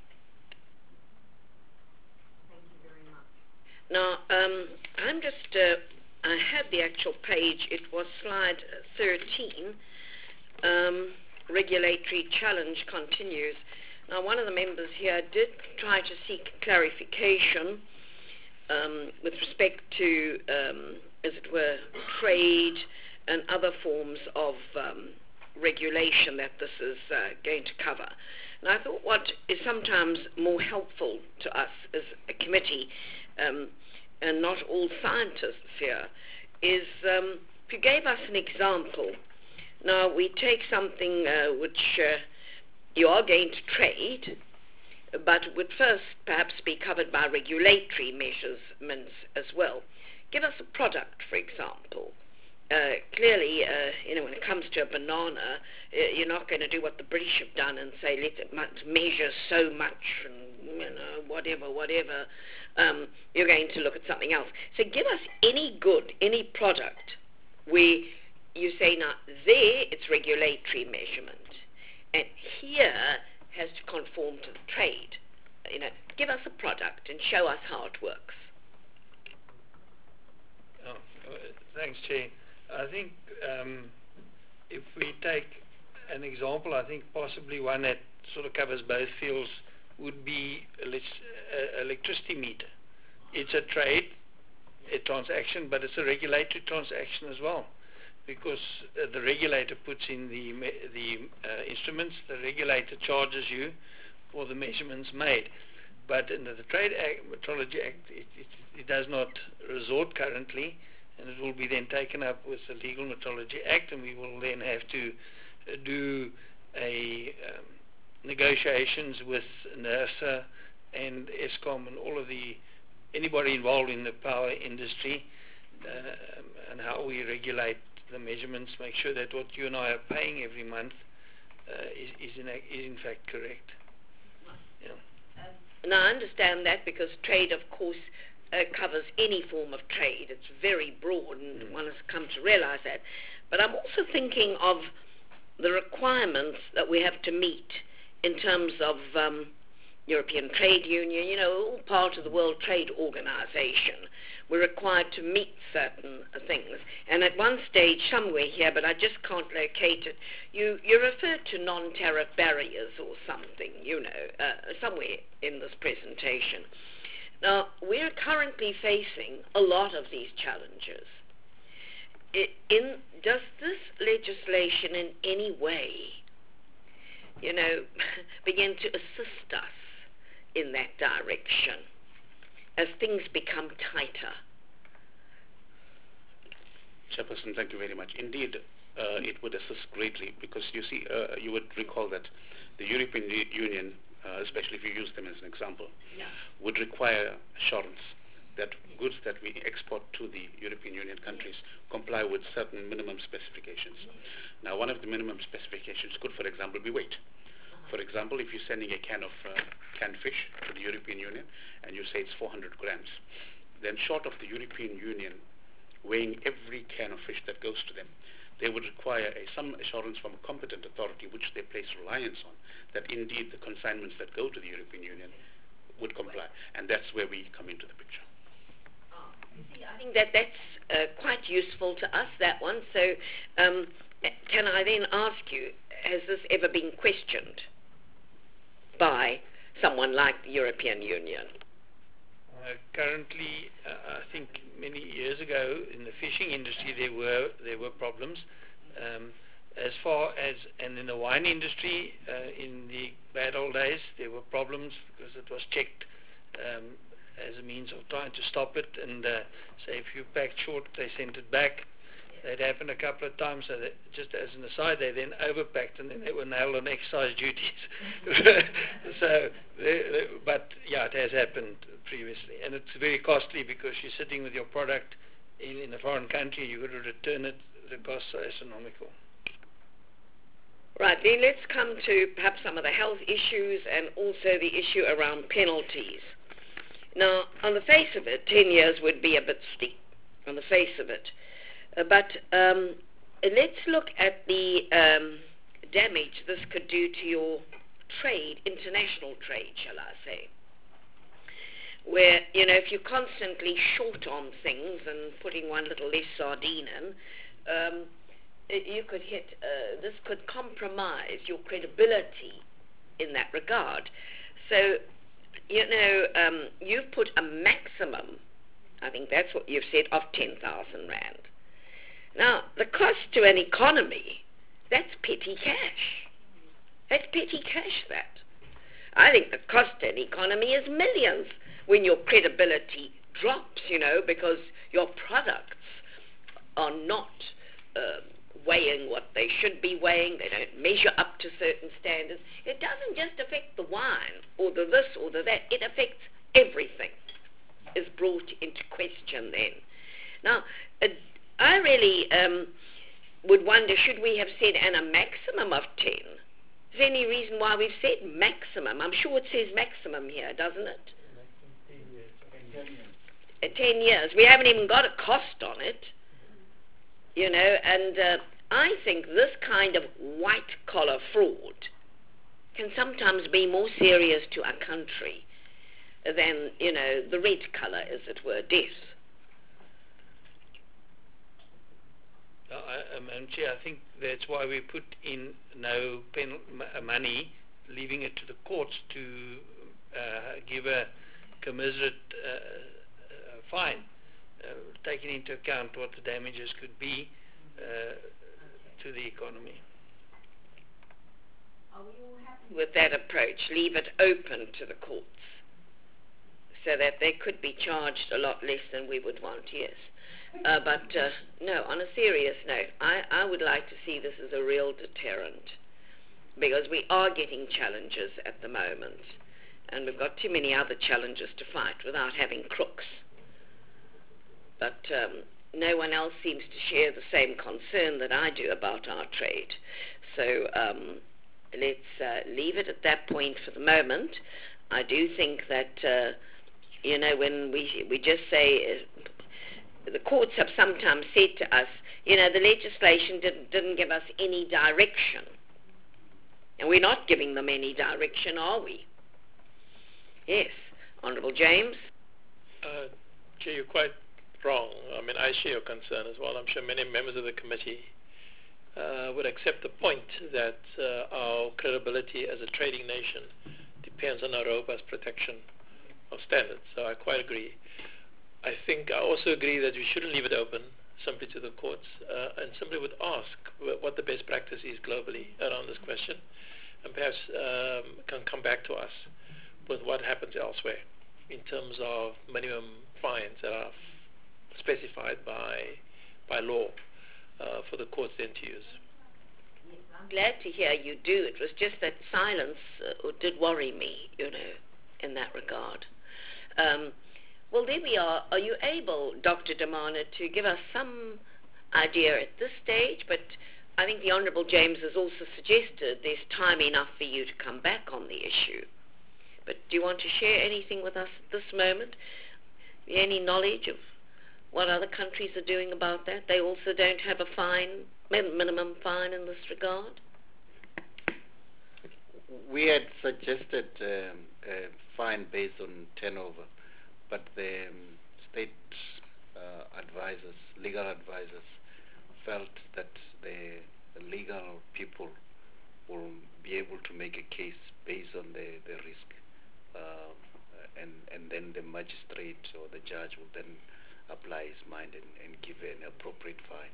Thank you very much. Now, I'm just, I have the actual page. It was slide 13. Regulatory challenge continues. Now, one of the members here did try to seek clarification with respect to, as it were, trade and other forms of regulation that this is going to cover. And I thought what is sometimes more helpful to us as a committee, and not all scientists here, is if you gave us an example. Now, we take something which you are going to trade, but would first perhaps be covered by regulatory measurements as well. Give us a product, for example. Clearly, when it comes to a banana, you're not going to do what the British have done and say, let it measure so much and, whatever. You're going to look at something else. So give us any good, any product where you say, now, there it's regulatory measurement, and here has to conform to the trade. Give us a product and show us how it works. Oh, thanks, Chair. I think if we take an example, I think possibly one that sort of covers both fields would be electricity meter. It's a trade, a transaction, but it's a regulatory transaction as well, because the regulator puts in the instruments, the regulator charges you for the measurements made. But under the Trade Metrology Act, it does not resort currently, and it will be then taken up with the Legal Metrology Act, and we will then have to do negotiations with NERSA and ESCOM and all of anybody involved in the power industry, and how we regulate the measurements, make sure that what you and I are paying every month is in fact correct. Yeah. Now, I understand that because trade, of course, covers any form of trade. It's very broad, and one has come to realize that. But I'm also thinking of the requirements that we have to meet in terms of European Trade Union, all part of the World Trade Organization. We're required to meet certain things. And at one stage, somewhere here, but I just can't locate it, you referred to non-tariff barriers or something, somewhere in this presentation. Now, we're currently facing a lot of these challenges. Does this legislation in any way, begin to assist us in that direction as things become tighter? Chairperson, thank you very much. Indeed, it would assist greatly, because you see, you would recall that the European Union, especially if you use them as an example, would require assurance that goods that we export to the European Union countries comply with certain minimum specifications. Now, one of the minimum specifications could, for example, be weight. For example, if you're sending a can of canned fish to the European Union and you say it's 400 grams, then short of the European Union weighing every can of fish that goes to them, they would require some assurance from a competent authority, which they place reliance on, that indeed the consignments that go to the European Union would comply. And that's where we come into the picture. I think that's quite useful to us, that one. So can I then ask you, has this ever been questioned by someone like the European Union? Currently, I think many years ago in the fishing industry there were problems. As far as, and in the wine industry, in the bad old days, there were problems because it was checked as a means of trying to stop it, and say if you packed short, they sent it back. That happened a couple of times, so that, just as an aside, they then overpacked and then they were nailed on excise duties. So, but yeah, it has happened previously, and it's very costly because you're sitting with your product in a foreign country, you've got to return it, the costs are astronomical. Right, then let's come to perhaps some of the health issues and also the issue around penalties. Now, on the face of it, 10 years would be a bit steep, on the face of it. But let's look at the damage this could do to your trade, international trade, shall I say. Where, you know, if you're constantly short on things and putting one little less sardine in, you could hit, this could compromise your credibility in that regard. So, you know, you've put a maximum, I think that's what you've said, of 10,000 rand. Now, the cost to an economy, that's petty cash. That's petty cash, that. I think the cost to an economy is millions when your credibility drops, you know, because your products are not weighing what they should be weighing. They don't measure up to certain standards. It doesn't just affect the wine or the this or the that. It affects everything is brought into question then. Now, I really would wonder, should we have said and a maximum of 10? Is there any reason why we've said maximum? I'm sure it says maximum here, doesn't it? 10 years. We haven't even got a cost on it, you know, and I think this kind of white-collar fraud can sometimes be more serious to a country than, you know, the red colour, as it were, death. Madam Chair, I think that's why we put in no money, leaving it to the courts to give a commiserate fine, taking into account what the damages could be to the economy. Are we all happy with that approach? Leave it open to the courts so that they could be charged a lot less than we would want, yes. But no, on a serious note, I would like to see this as a real deterrent, because we are getting challenges at the moment, and we've got too many other challenges to fight without having crooks. But no one else seems to share the same concern that I do about our trade. So let's leave it at that point for the moment. I do think that, you know, when we just say... the courts have sometimes said to us, you know, the legislation didn't give us any direction. And we're not giving them any direction, are we? Yes. Honourable James? Chair, you're quite wrong. I mean, I share your concern as well. I'm sure many members of the committee would accept the point that our credibility as a trading nation depends on our robust protection of standards. So I quite agree. I think I also agree that we shouldn't leave it open simply to the courts, and simply would ask what the best practice is globally around this question, and perhaps can come back to us with what happens elsewhere in terms of minimum fines that are specified by law for the courts then to use. Yes, I'm glad to hear you do. It was just that silence did worry me, you know, in that regard. Well, there we are. Are you able, Dr. Damana, to give us some idea at this stage? But I think the Honourable James has also suggested there's time enough for you to come back on the issue. But do you want to share anything with us at this moment? Any knowledge of what other countries are doing about that? They also don't have a fine minimum fine in this regard? We had suggested a fine based on turnover, but the state advisors, legal advisors, felt that the legal people will be able to make a case based on the risk, and then the magistrate or the judge will then apply his mind and give an appropriate fine.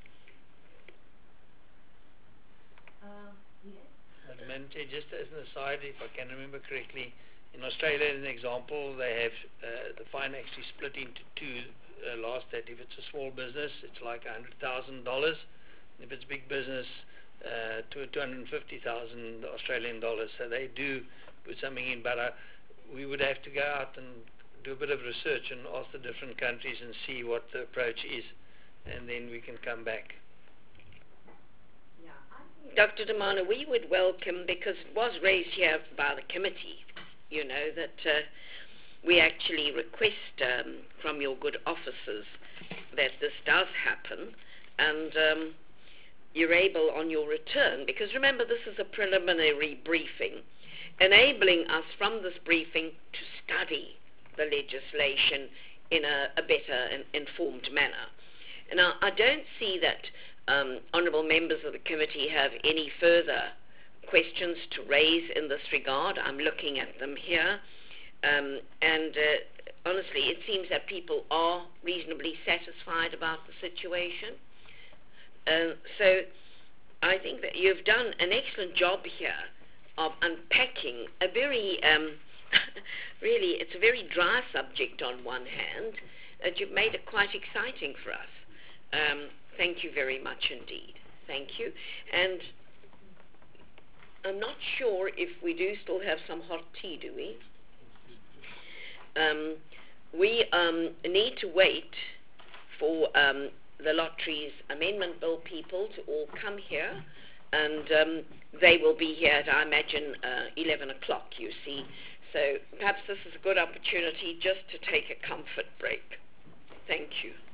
Madam Chair, just as an aside, if I can remember correctly, in Australia, as an example, they have the fine actually split into two. Last, that if it's a small business, it's like $100,000. If it's big business, to 250,000 Australian dollars. So they do put something in, but we would have to go out and do a bit of research and ask the different countries and see what the approach is, and then we can come back. Dr. Damana, we would welcome, because it was raised here by the committee, you know, that we actually request from your good officers that this does happen, and you're able on your return, because remember this is a preliminary briefing, enabling us from this briefing to study the legislation in a better and informed manner. Now, I don't see that honourable members of the committee have any further questions to raise in this regard. I'm looking at them here, and honestly, it seems that people are reasonably satisfied about the situation. So I think that you've done an excellent job here of unpacking a very, really, it's a very dry subject on one hand, that you've made it quite exciting for us. Thank you very much indeed. Thank you. And I'm not sure if we do still have some hot tea, do we? We need to wait for the Lotteries Amendment Bill people to all come here, and they will be here at, I imagine, 11 o'clock, you see. So perhaps this is a good opportunity just to take a comfort break. Thank you.